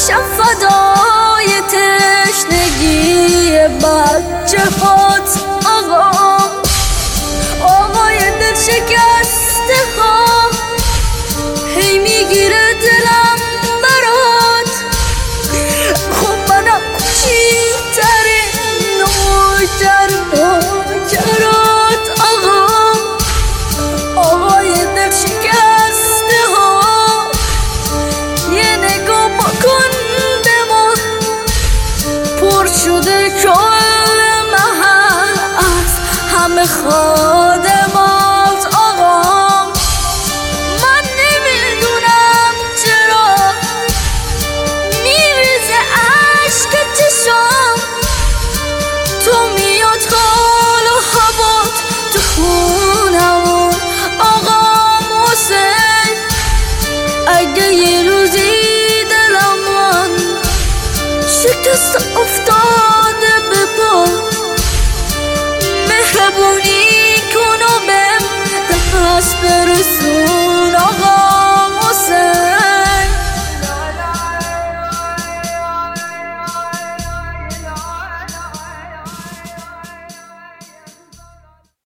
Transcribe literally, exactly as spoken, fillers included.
میشم فدای تشنگی بچه هات آقا، آقای دل شکسته ها. هی میگیره دلم برات، خب منم کوچیک‌ترین نوکر نوکرات آقا، آقای دل شکسته ها. یه نگاه بکن به ما، پر شده کل محل از همه خواه